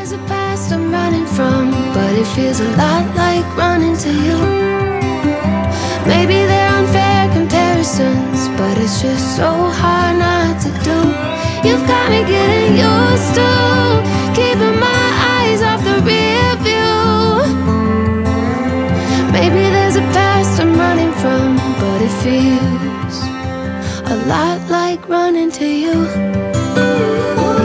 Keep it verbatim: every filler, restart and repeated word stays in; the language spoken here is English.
There's a past I'm running from, but it feels a lot like running to you. Maybe they're unfair comparisons, but it's just so hard not to do. You've got me getting used to keeping my eyes off the rear view. Maybe there's a past I'm running from, but it feels a lot like running to you.